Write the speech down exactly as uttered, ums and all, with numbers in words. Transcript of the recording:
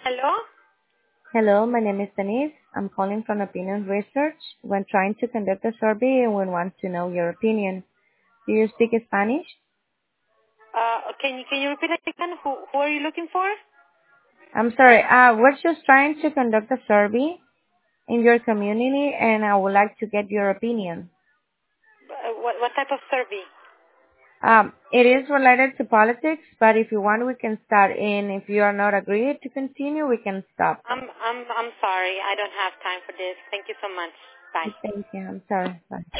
Hello? Hello, my name is Denise. I'm calling from Opinion Research. When trying to conduct a survey, we want to know your opinion. Do you speak Spanish? Uh, can you can you repeat that again? Who who are you looking for? I'm sorry. Uh, we're just trying to conduct a survey in your community, and I would like to get your opinion. Uh, what what type of survey? Um, it is related to politics, but if you want, we can start. And if you are not agreed to continue, we can stop. I'm I'm I'm sorry. I don't have time for this. Thank you so much. Bye. Thank you. I'm sorry. Bye.